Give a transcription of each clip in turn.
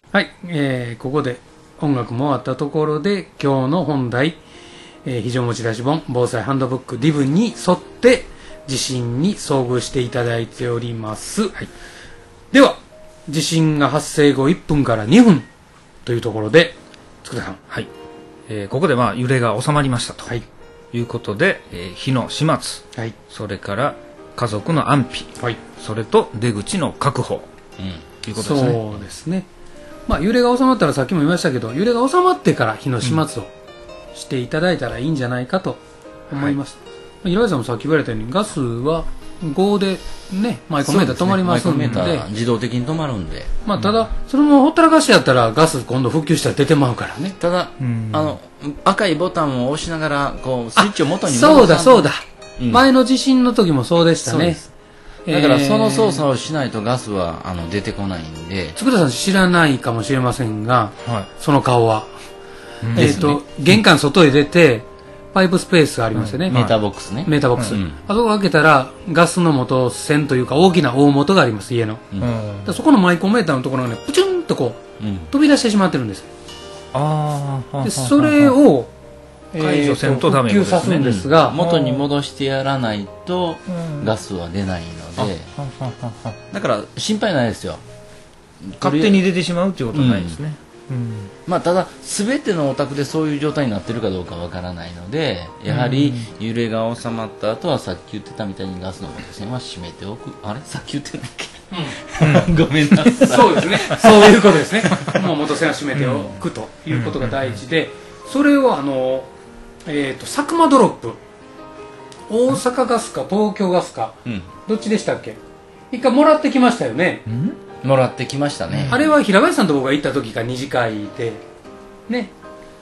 はい、ここで音楽も終わったところで今日の本題、非常持ち出し本防災ハンドブックリブに沿って地震に遭遇していただいております、はい、では地震が発生後1分から2分というところで佃さん、 はい、ここで揺れが収まりましたと、はい、いうことで、火の始末、はい、それから家族の安否、はい、それと出口の確保、ということですね。 そうですね。揺れが収まったらさっきも言いましたけど、揺れが収まってから火の始末をしていただいたらいいんじゃないかと思います。はい、平井さんもさっき言われたようにガスは5でね、マイコンメーター止まりますんで、 自動的に止まるんで、 ただそれもほったらかしやったらガス今度復旧したら出てまうからね。 ただ赤いボタンを押しながらこうスイッチを元に戻す。そうだそうだ、前の地震の時もそうでしたね。 だからその操作をしないとガスは出てこないんで。 佃さん知らないかもしれませんが、はい、その顔は、玄関外へ出てパイプスペースがありますよね、 メーターボックスね。 メーターボックス、あそこを開けたらガスの元栓というか大きな大元があります、家の、そこのマイコンメーターのところがねプチュンとこう、飛び出してしまってるんです。でそれを解除せんとダメ復旧さすんですが、 元に戻してやらないとガスは出ないので、だから心配ないですよ。 勝手に出てしまうっていうことはないですね。 ただ全てのお宅でそういう状態になってるかどうかわからないので、やはり揺れが収まった後はさっき言ってたみたいにガスの元栓は閉めておく。あれさっき言ってないっけ、ごめんなさい。 そうですね、そういうことですね。もう元栓は閉めておくということが大事で、それを佐久間ドロップ、大阪ガスか東京ガスか、どっちでしたっけ、一回もらってきましたよね。 もらってきましたね。 あれは平林さんと僕が行った時か二次会でね、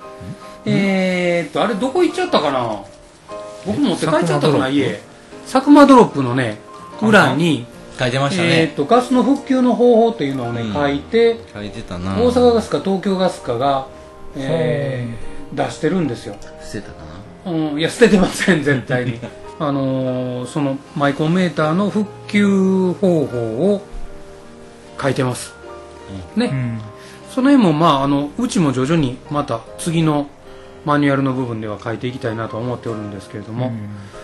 あれどこ行っちゃったかな、僕持って帰っちゃったかな、家。佐久間ドロップのね裏に書いてましたね。 ガスの復旧の方法というのをね、書いてたな。 大阪ガスか東京ガスかが、出してるんですよ。 捨てたかな。 いや捨ててません絶対に。そのマイコンメーターの復旧方法を書いてます、ね。その辺もうちも徐々にまた次のマニュアルの部分では書いていきたいなと思っておるんですけれども、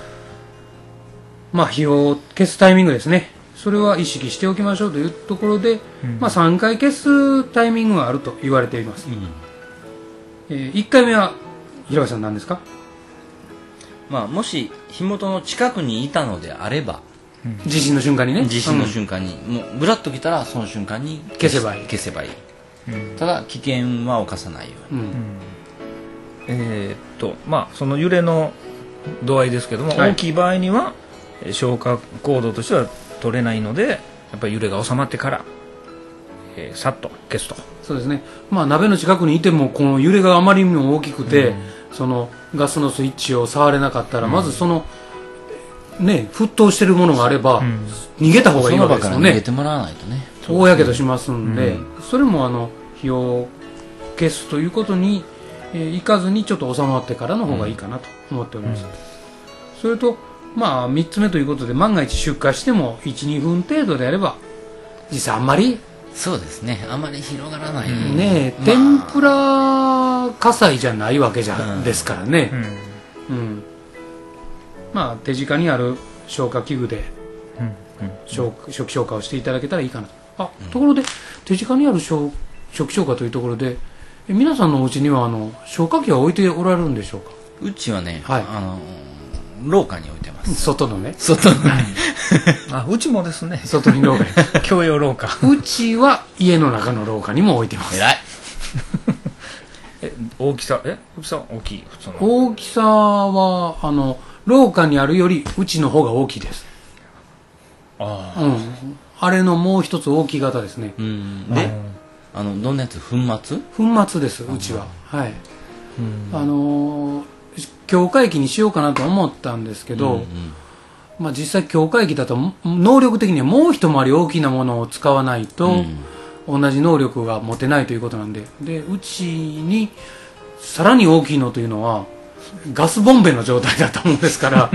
火を消すタイミングですね、それは意識しておきましょうというところで、3回消すタイミングがあると言われています。1回目は平林さん何ですか。 もし火元の近くにいたのであれば、 地震の瞬間にね、 地震の瞬間に、もうブラッときたらその瞬間に消せばいい。 ただ危険は犯さないように。 その揺れの度合いですけども、大きい場合には消火行動としては取れないので、やっぱり揺れが収まってから、さっと消すと。 そうですね。鍋の近くにいてもこの揺れがあまりにも大きくて、そのガスのスイッチを触れなかったら、まずその沸騰してるものがあれば、逃げた方がいいわけですよね。 逃げてもらわないとね。 大やけどしますんで、それも火を消すということにいかずにちょっと収まってからの方がいいかなと思っております。それと3つ目ということで、万が一出火しても 1,2 分程度であれば、実際あんまりそうですね、あまり広がらないね。天ぷら火災じゃないわけですからね。手近にある消火器具で初期消火をしていただけたらいいかなと。ところで手近にある初期消火というところで、皆さんのお家には消火器は置いておられるんでしょうか。 うちはね、廊下に置いてます。 外のね。 うちもですね。 外に廊下。 共用廊下。 うちは家の中の廊下にも置いてます。 偉い。 大きさ大きい。普通の大きさは廊下にあるよりうちの方が大きいです。あれのもう一つ大きい型ですね。 で、どんなやつ？粉末です、うちは。はい。強化液にしようかなと思ったんですけど、実際強化液だと能力的にはもう一回り大きなものを使わないと、同じ能力が持てないということなんで、うちにさらに大きいのというのはガスボンベの状態だと思うんですから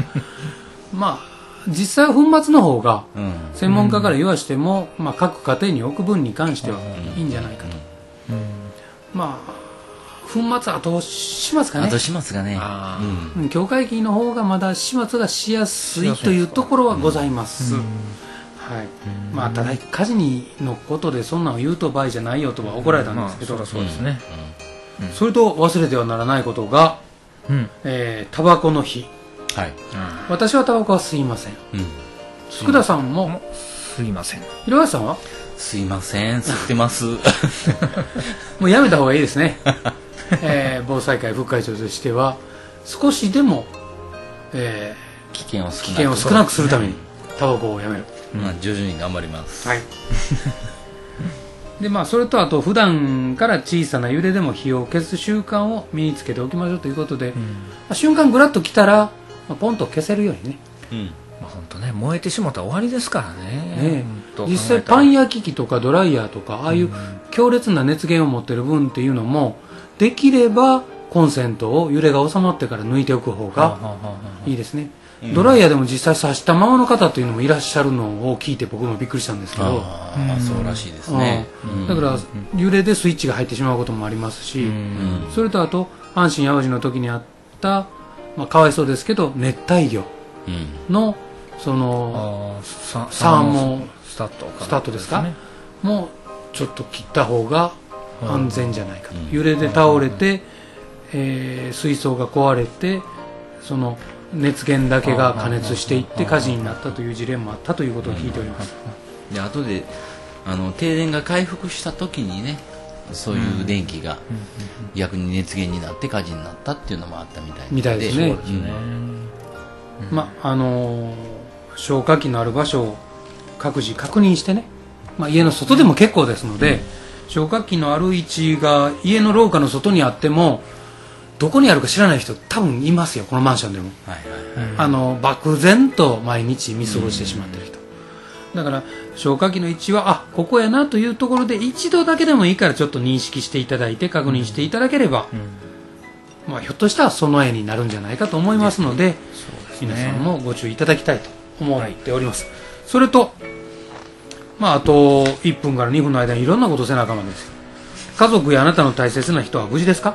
実際は粉末の方が専門家から言わしても、各家庭に置く分に関してはいいんじゃないかと。 まあ粉末後始末かね。 後始末がね、 境界期の方がまだ始末がしやすいというところはございます。はい。まあただ火事のことでそんなの言うと場合じゃないよとは怒られたんですけど、 そうですね。 それと忘れてはならないことが、タバコの日。はい。私はタバコは吸いません。福田さんも吸いません。 平林さんは吸いません。吸ってます。 もうやめた方がいいですね。防災会副会長としては少しでも、 危険を少なくするためにタバコをやめる。 徐々に頑張ります。 はい。でまあそれとあと普段から小さな揺れでも火を消す習慣を身につけておきましょうということで、瞬間グラッと来たら、ポンと消せるようにね。 本当ね、燃えてしまったら終わりですからね。 実際パン焼き器とかドライヤーとかああいう強烈な熱源を持ってる分っていうのもできればコンセントを揺れが収まってから抜いておく方がいいですね。ドライヤーでも実際差したままの方というのもいらっしゃるのを聞いて僕もびっくりしたんですけど、 そうらしいですね。 だから揺れでスイッチが入ってしまうこともありますし、それとあと阪神・淡路の時にあった、かわいそうですけど熱帯魚のそのサーモスタートですか、もうちょっと切った方が安全じゃないかと。揺れで倒れて、水槽が壊れてその熱源だけが加熱していって火事になったという事例もあったということを聞いております。 で後で停電が回復した時にね、そういう電気が逆に熱源になって火事になったっていうのもあったみたいですね。消火器のある場所を各自確認してね、家の外でも結構ですので、消火器のある位置が家の廊下の外にあってもどこにあるか知らない人多分いますよ、このマンションでも。漠然と毎日見過ごしてしまっている人、だから消火器の位置はここやなというところで一度だけでもいいからちょっと認識していただいて確認していただければ、ひょっとしたら備えになるんじゃないかと思いますので、皆さんもご注意いただきたいと思っております。それとあと1分から2分の間にいろんなことせなあかんわけですよ。家族やあなたの大切な人は無事ですか？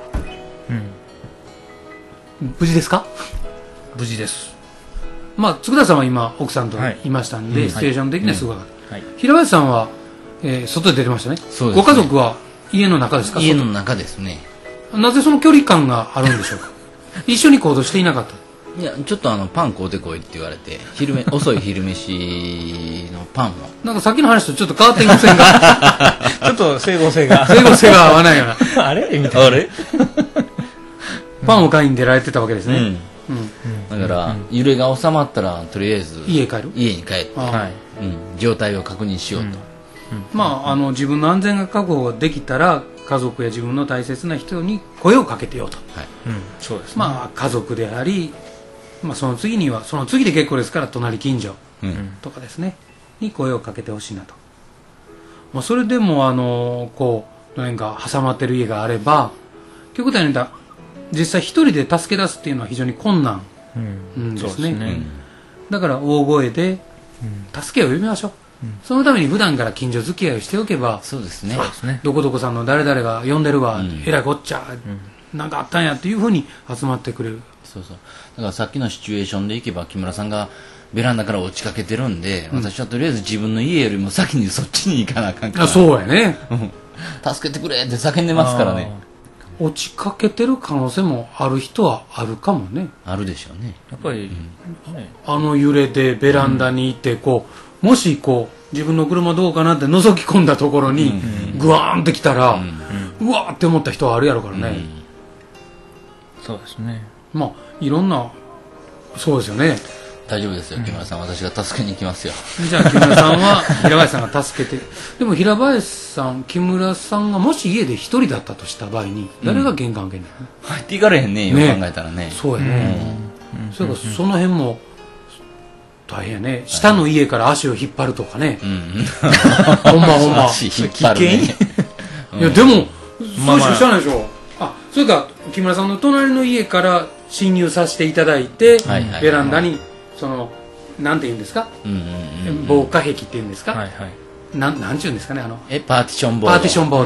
無事ですか？ 無事です。 佃田さんは今奥さんといましたんで、シチュエーション的にはすごかった。平林さんは、外で出てましたね。ご家族は家の中ですか？ 家の中ですね。 なぜその距離感があるんでしょうか？一緒に行動していなかった？ いや、ちょっとパン買うてこいって言われて、遅い昼飯のパンを。 なんかさっきの話とちょっと変わっていませんがちょっと整合性が合わないようなあれみたいな。 あれパンを買いに出られてたわけですね。 だから揺れが収まったらとりあえず家に帰って状態を確認しようと。 自分の安全が確保できたら家族や自分の大切な人に声をかけてよと。 そうですね。 家族であり、その次にはその次で結構ですから隣近所とかですね、に声をかけてほしいなと。それでも何か挟まってる家があれば、極端に言ったら実際一人で助け出すっていうのは非常に困難ですね。だから大声で助けを呼びましょう。そのために普段から近所付き合いをしておけば、 そうですね。 どこどこさんの誰々が呼んでるわ、えらいこっちゃ、なんかあったんやっていうふうに集まってくれる。 だからさっきのシチュエーションでいけば木村さんがベランダから落ちかけてるんで、私はとりあえず自分の家よりも先にそっちに行かなあかんから。 そうやね。 助けてくれって叫んでますからね。 落ちかけてる可能性もある人はあるかもね。 あるでしょうね。 やっぱり、 揺れでベランダにいてもし自分の車どうかなって覗き込んだところにグワーンってきたら、うわーって思った人はあるやろからね。 そうですね。 いろんな、そうですよね。 大丈夫ですよ、木村さん、私が助けに行きますよ。 じゃあ木村さんは平林さんが助けてでも平林さん、木村さんがもし家で一人だったとした場合に誰が玄関開けんの？ 入っていかれへんね、よく考えたらね。 そうやね。それからその辺も大変やね。下の家から足を引っ張るとかね。ほんま足引っ張るね。 いやでもそうしか知らないでしょ。それから木村さんの隣の家から侵入させていただいて、ベランダになんて言うんですか、防火壁っていうんですか、なんて言うんですかね、 パーティションボード。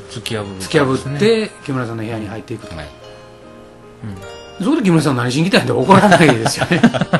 突き破って木村さんの部屋に入っていくと、そこで木村さん何しに来たんで怒らないですよね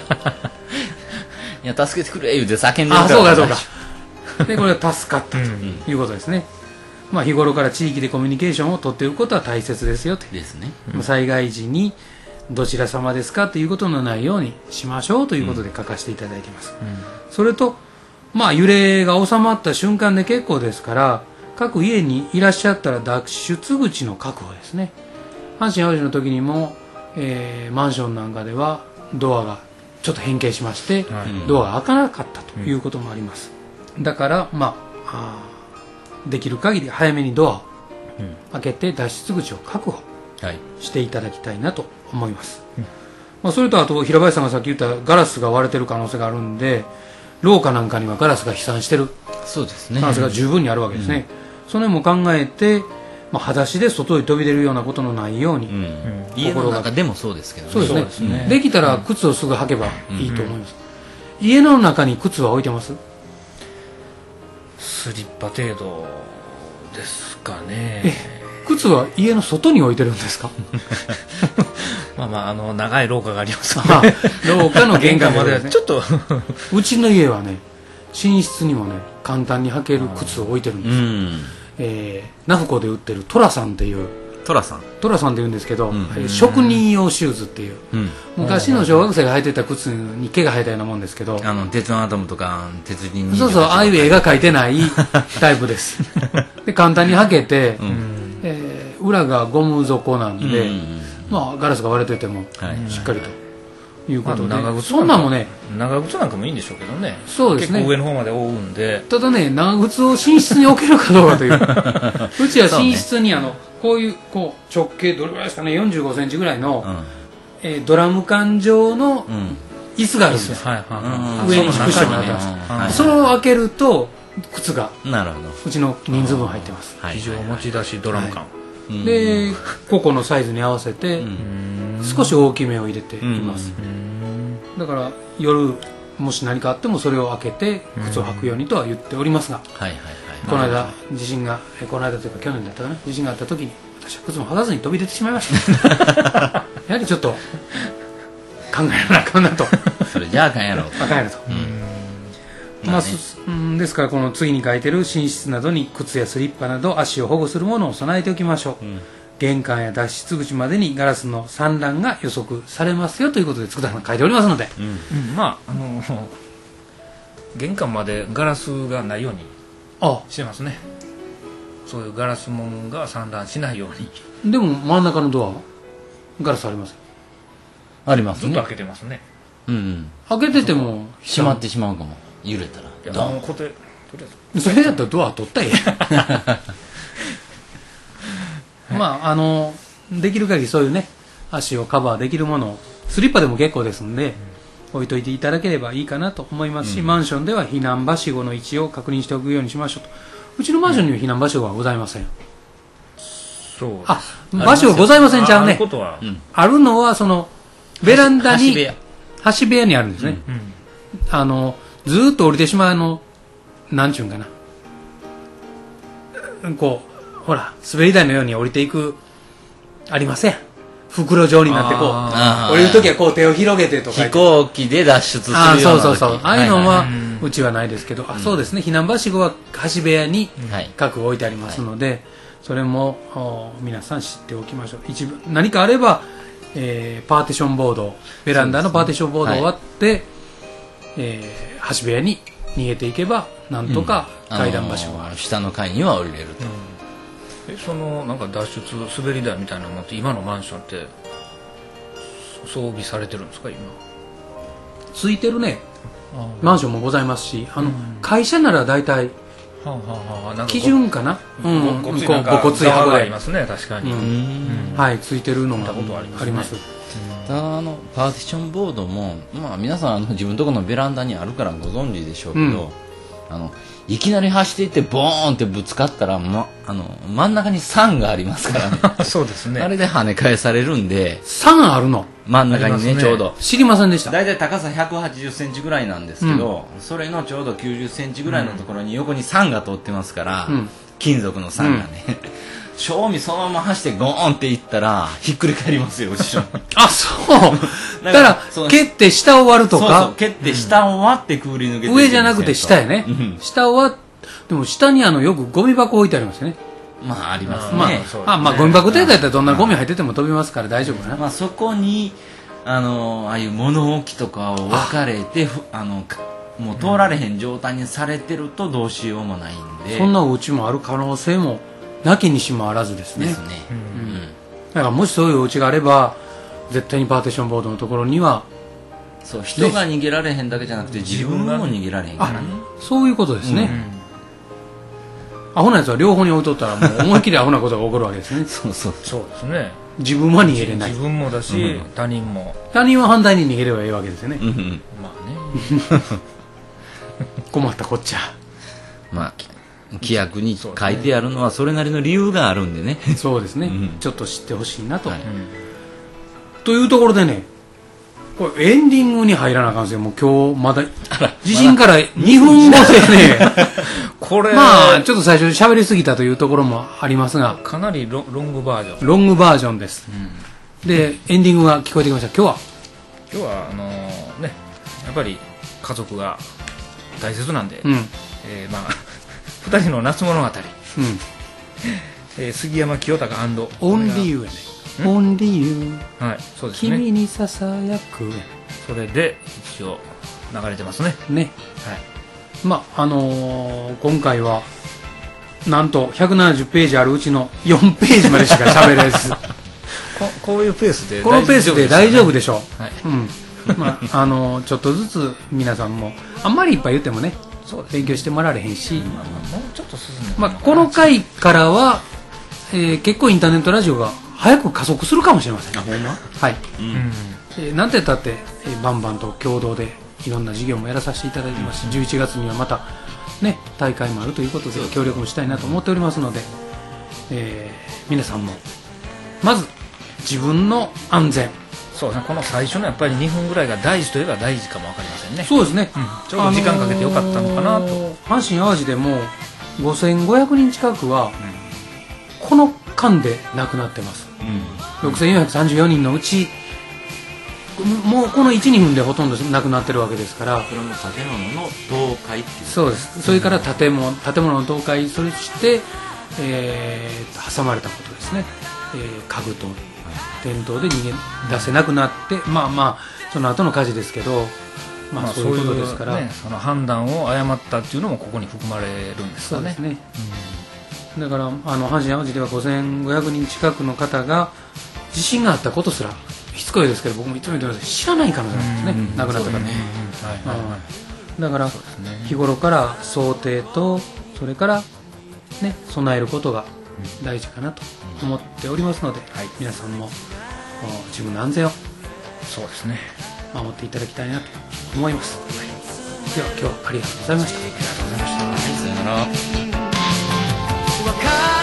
いや助けてくれ言うて叫んでるから。 そうかそうかでこれは助かったということですね。まあ日頃から地域でコミュニケーションを取っていくことは大切ですよとですね。 災害時にどちら様ですかということのないようにしましょうということで書かせていただいています、それとまあ揺れが収まった瞬間で結構ですから、各家にいらっしゃったら脱出口の確保ですね。阪神・淡路の時にも、マンションなんかではドアがちょっと変形しまして、ドアが開かなかったということもあります、だからまあできる限り早めにドアを開けて脱出口を確保していただきたいなと思います、まあ、それとあと平林さんがさっき言ったガラスが割れてる可能性があるんで、廊下なんかにはガラスが飛散してる可能性が十分にあるわけですね、それも考えて、まあ、裸足で外に飛び出るようなことのないように、 家の中でもそうですけどね。 そうですね、できたら靴をすぐ履けばいいと思います、家の中に靴は置いてます？ スリッパ程度ですかね。 靴は家の外に置いてるんですか？ まあまあ長い廊下がありますので廊下の玄関まではねちょっとうちの家はね寝室にもね簡単に履ける靴を置いてるんですよ、ナフコで売ってるトラさんっていうトラさんっていうんですけど、職人用シューズっていう、昔の小学生が履いてた靴に毛が生えたようなもんですけど、 鉄腕アトムとか鉄人そうそう、ああいう絵が描いてないタイプですで簡単に履けて、裏がゴム底なんで、まあガラスが割れててもしっかりということで、そんなんもね、 長靴なんかもいいんでしょうけどね。 そうですね、 結構上の方まで覆うんで。 ただね、長靴を寝室に置けるかどうかといううちは寝室にこういう直径どれぐらいですかね、45センチぐらいの、ドラム缶状の椅子があるんです、上にクッションがあってます、それを開けると靴がうちの人数分入ってます。 非常持ち出しドラム缶、 で個々のサイズに合わせて少し大きめを入れています、だから夜もし何かあってもそれを開けて靴を履くようにとは言っておりますが、この間地震がこの間というか去年だったかな、地震があった時に私は靴も履かずに飛び出てしまいましたやはりちょっと考えなあかんなとそれじゃああかんやろとまあ、ですからこの次に書いてる寝室などに靴やスリッパなど足を保護するものを備えておきましょう、玄関や脱出口までにガラスの散乱が予測されますよということで佃さん書いておりますので、 まあ玄関までガラスがないようにしてますね。そういうガラスもんが散乱しないように。でも真ん中のドアガラスあります？ ありますね。 ずっと開けてますね。 開けてても閉まってしまうかも、揺れたら。 それだったらドア取ったらええまあできる限りそういうね足をカバーできるものをスリッパでも結構ですんで、置いといていただければいいかなと思いますし、マンションでは避難はしごの位置を確認しておくようにしましょうと。うちのマンションには避難はしごはございません。 そう場所がございませんちゃうね。あるのはそのベランダに橋部屋にあるんですね、ずーっと降りてしまうなんちゅうんかな、ほら滑り台のように降りていくありません？袋状になって降りるときは手を広げてとか飛行機で脱出するようなそうああいうのはうちはないですけど、そうですね、避難はしごは橋部屋に各置いてありますので、それも皆さん知っておきましょう。何かあれば、パーティションボード、ベランダのパーティションボードを割って、橋部屋に逃げていけばなんとか階段場所がある、 下の階には降りれると、 そのなんか脱出滑り台みたいなのって今のマンションって装備されてるんですか？今ついてるねマンションもございますし、会社なら大体基準かな、 ごつい箱がありますね、確かに、 はいついてるのがあります。 パーティションボードも、皆さん自分のところのベランダにあるからご存知でしょうけど、いきなり走っていってボーンってぶつかったら、真ん中に酸がありますからねそうですね、 あれで跳ね返されるんで。 酸あるの真ん中にね、ちょうど知りませんでした。 だいたい高さ180センチぐらいなんですけど、それのちょうど90センチぐらいのところに横に酸が通ってますから、金属の酸がね、 正味そのまま走ってゴーンっていったらひっくり返りますよ後ろにあ、そうだから蹴って下を割るとか、 そう蹴って下を割ってくぐり抜けて、 上じゃなくて下やね、下を割って、でも下によくゴミ箱置いてありますよね。 まあありますね。 まあゴミ箱程度やったらどんなゴミ入ってても飛びますから大丈夫かな。 まあそこにああいう物置とかを分かれてもう通られへん状態にされてるとどうしようもないんで、 そんなお家もある可能性もなきにしもあらずですね。 ですね。 だからもしそういうお家があれば絶対にパーテーションボードのところには、 そう人が逃げられへんだけじゃなくて自分も逃げられへんからね。 そういうことですね。アホなやつは両方に置いとったらもう思いっきりアホなことが起こるわけですね。 そうですね。 自分は逃げれない。 自分もだし、他人も。 他人は反対に逃げればいいわけですよね。 まあね。 困ったこっちゃ。 まあ規約に書いてあるのはそれなりの理由があるんでね。 そうですね。ちょっと知ってほしいなと。というところでね、これエンディングに入らなあかんですよ。もう今日まだ地震から2分後でね、これまあちょっと最初喋りすぎたというところもありますが、 かなりロングバージョン。 ロングバージョンです。でエンディングが聞こえてきました。今日はね、やっぱり家族が大切なんで、まあ2人の夏物語、杉山清隆& オンリーユやね。オンリーユ、 はい、そうですね。 君にささやく、 それで一応流れてますね。 ね、はい。まあ今回はなんと170ページあるうちの4ページまでしか喋れずこういうペースでこのペースで大丈夫でしょう。 はい、 まあちょっとずつ皆さんもあんまりいっぱい言ってもね、勉強してもらわれへんし、 もうちょっと進んで、 まあこの回からは、結構インターネットラジオが早く加速するかもしれません。 ほんま？ はい。なんて言ったってバンバンと共同でいろんな事業もやらさせていただいてますし、11月にはまたね大会もあるということで協力もしたいなと思っておりますので、皆さんもまず自分の安全、 そうですね、この最初のやっぱり2分ぐらいが大事といえば大事かも分かりませんね。 そうですね、 ちょうど時間かけてよかったのかなと。 阪神・淡路でも5500人近くはこの間で亡くなってます、6434人のうちもうこの 1,2 分でほとんど亡くなってるわけですから、 それも建物の倒壊っていう。 そうです。それから建物の倒壊、そして挟まれたことですね、家具と転倒で逃げ出せなくなって、まあその後の火事ですけど、まあそういうことですから、 その判断を誤ったっていうのもここに含まれるんですかね。 そうですね、だから阪神・淡路では5500人近くの方が地震があったことすら、しつこいですけど僕もいつも言ってますけど知らない可能性なんですね、亡くなった方、だから日頃から想定とそれからね備えることが大事かなと思っておりますので、皆さんも自分の安全をそうですね守っていただきたいなと思います、では今日はありがとうございました。 ありがとうございました。さよなら。